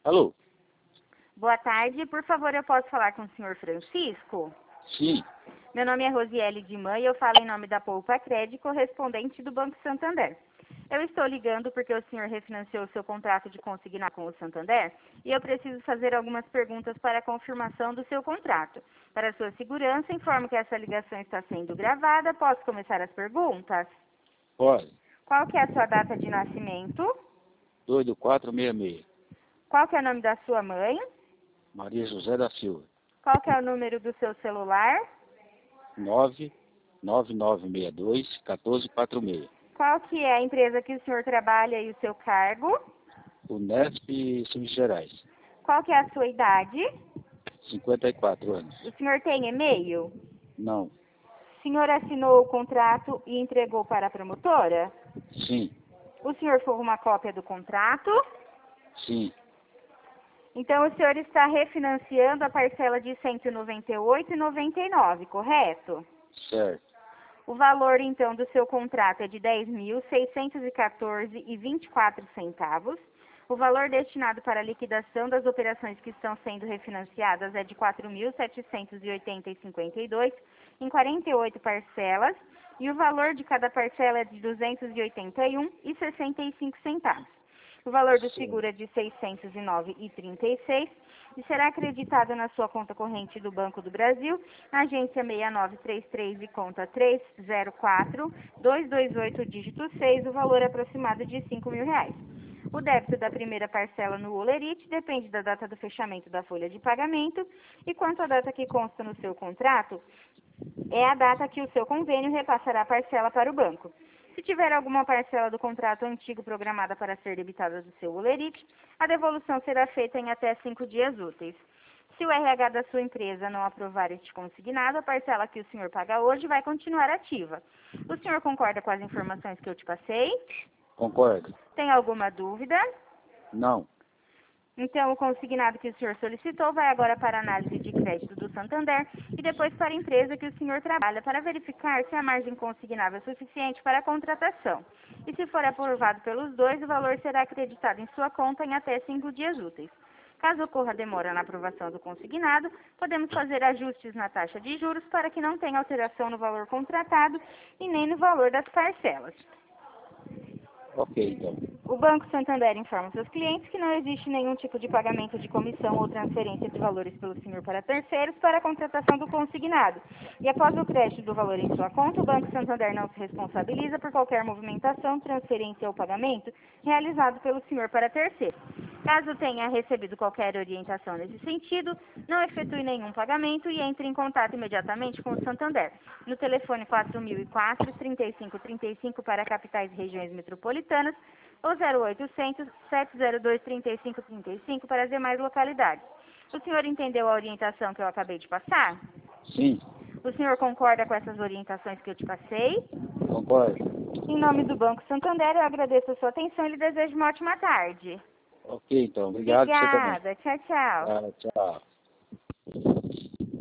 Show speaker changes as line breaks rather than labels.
Alô?
Boa tarde, por favor, eu posso falar com o senhor Francisco?
Sim.
Meu nome é Rosiele de Mãe e eu falo em nome da Poupa Crédito, correspondente do Banco Santander. Eu estou ligando porque o senhor refinanciou o seu contrato de consignar com o Santander e eu preciso fazer algumas perguntas para a confirmação do seu contrato. Para sua segurança, informo que essa ligação está sendo gravada. Posso começar as perguntas?
Pode.
Qual que é a sua data de nascimento?
22466.
Qual que é o nome da sua mãe?
Maria José da Silva.
Qual que é o número do seu celular?
99962-1446.
Qual que é a empresa que o senhor trabalha e o seu cargo?
Unesp Minas Gerais.
Qual que é a sua idade?
54 anos.
O senhor tem e-mail?
Não.
O senhor assinou o contrato e entregou para a promotora?
Sim.
O senhor for uma cópia do contrato?
Sim.
Então, o senhor está refinanciando a parcela de R$ 198,99, correto?
Certo.
O valor, então, do seu contrato é de R$ 10.614,24. O valor destinado para a liquidação das operações que estão sendo refinanciadas é de R$ 4.780,52 em 48 parcelas. E o valor de cada parcela é de R$ 281,65. O valor do seguro é de R$ 609,36 e será acreditado na sua conta corrente do Banco do Brasil, na agência 6933 e conta 304228, dígito 6, o valor aproximado de R$ 5.000. O débito da primeira parcela no Olerite depende da data do fechamento da folha de pagamento e quanto à data que consta no seu contrato, é a data que o seu convênio repassará a parcela para o banco. Se tiver alguma parcela do contrato antigo programada para ser debitada do seu Olerite, a devolução será feita em até 5 dias úteis. Se o RH da sua empresa não aprovar este consignado, a parcela que o senhor paga hoje vai continuar ativa. O senhor concorda com as informações que eu te passei?
Concordo.
Tem alguma dúvida?
Não.
Então, o consignado que o senhor solicitou vai agora para a análise de crédito do Santander e depois para a empresa que o senhor trabalha para verificar se a margem consignável é suficiente para a contratação. E se for aprovado pelos dois, o valor será acreditado em sua conta em até 5 dias úteis. Caso ocorra demora na aprovação do consignado, podemos fazer ajustes na taxa de juros para que não tenha alteração no valor contratado e nem no valor das parcelas.
Ok, então.
O Banco Santander informa seus clientes que não existe nenhum tipo de pagamento de comissão ou transferência de valores pelo senhor para terceiros para a contratação do consignado. E após o crédito do valor em sua conta, o Banco Santander não se responsabiliza por qualquer movimentação, transferência ou pagamento realizado pelo senhor para terceiro. Caso tenha recebido qualquer orientação nesse sentido, não efetue nenhum pagamento e entre em contato imediatamente com o Santander, no telefone 4004-3535 para capitais e regiões metropolitanas ou 0800-702-3535 para as demais localidades. O senhor entendeu a orientação que eu acabei de passar?
Sim.
O senhor concorda com essas orientações que eu te passei?
Concordo.
Em nome do Banco Santander, eu agradeço a sua atenção e lhe desejo uma ótima tarde.
Ok, então. Obrigado. Você também.
Obrigada. Tchau, tchau.
Tchau.